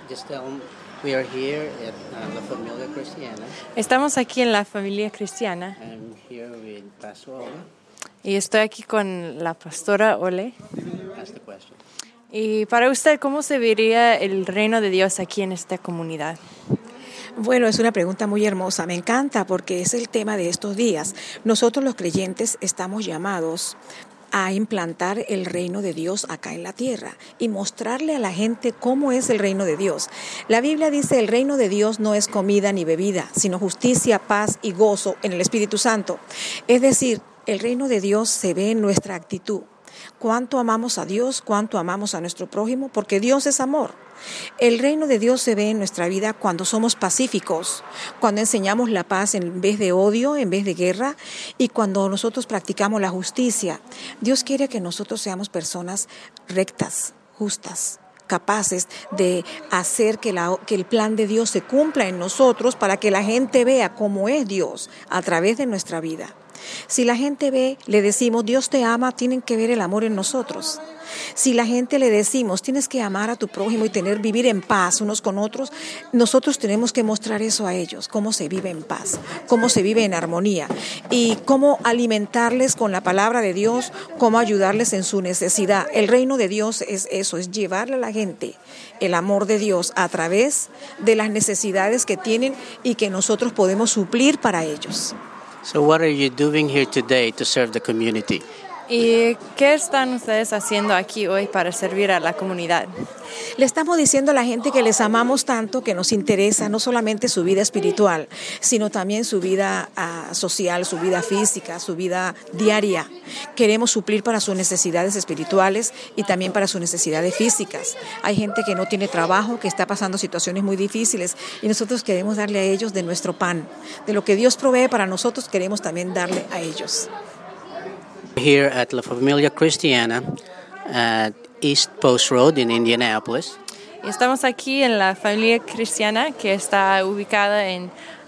Just we are here at La Familia Cristiana. Estamos aquí en la familia cristiana I'm here with Pastor Ole. y estoy aquí con la pastora Ole. Ask the question. Y para usted, ¿cómo se vería el reino de Dios aquí en esta comunidad? Bueno, es una pregunta muy hermosa, me encanta porque es el tema de estos días. Nosotros los creyentes estamos llamados a implantar el reino de Dios acá en la tierra y mostrarle a la gente cómo es el reino de Dios. La Biblia dice: el reino de Dios no es comida ni bebida, sino justicia, paz y gozo en el Espíritu Santo. Es decir, el reino de Dios se ve en nuestra actitud. Cuánto amamos a Dios, cuánto amamos a nuestro prójimo, porque Dios es amor. El reino de Dios se ve en nuestra vida cuando somos pacíficos, cuando enseñamos la paz en vez de odio, en vez de guerra, y cuando nosotros practicamos la justicia. Dios quiere que nosotros seamos personas rectas, justas, capaces de hacer que el plan de Dios se cumpla en nosotros para que la gente vea cómo es Dios a través de nuestra vida. Si la gente ve, le decimos, Dios te ama, tienen que ver el amor en nosotros. Si la gente le decimos, tienes que amar a tu prójimo y vivir en paz unos con otros, nosotros tenemos que mostrar eso a ellos, cómo se vive en paz, cómo se vive en armonía y cómo alimentarles con la palabra de Dios, cómo ayudarles en su necesidad. El reino de Dios es eso, es llevarle a la gente el amor de Dios a través de las necesidades que tienen y que nosotros podemos suplir para ellos. So what are you doing here today to serve the community? ¿Y qué están ustedes haciendo aquí hoy para servir a la comunidad? Le estamos diciendo a la gente que les amamos tanto, que nos interesa no solamente su vida espiritual, sino también su vida social, su vida física, su vida diaria. Queremos suplir para sus necesidades espirituales y también para sus necesidades físicas. Hay gente que no tiene trabajo, que está pasando situaciones muy difíciles y nosotros queremos darle a ellos de nuestro pan. De lo que Dios provee para nosotros, queremos también darle a ellos. Here at La Familia Cristiana at East Post Road in Indianapolis. Estamos aquí en la familia cristiana que está ubicada en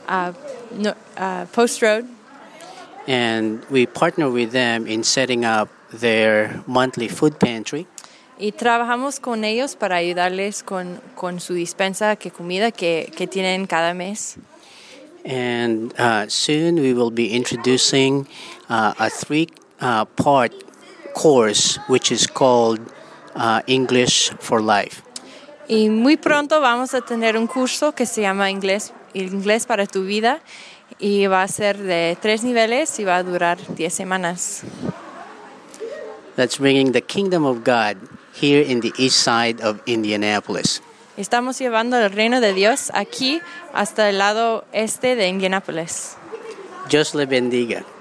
Post Road. And we partner with them in setting up their monthly food pantry. Y trabajamos con ellos para ayudarles con su dispensa de comida que tienen cada mes. And soon we will be introducing a three-part course which is called English for Life. Y muy pronto vamos a tener un curso que se llama Inglés para tu vida y va a ser de 3 niveles y va a durar 10 semanas. That's bringing the kingdom of God here in the east side of Indianapolis. Estamos llevando el reino de Dios aquí hasta el lado este de Indianapolis. Dios le bendiga.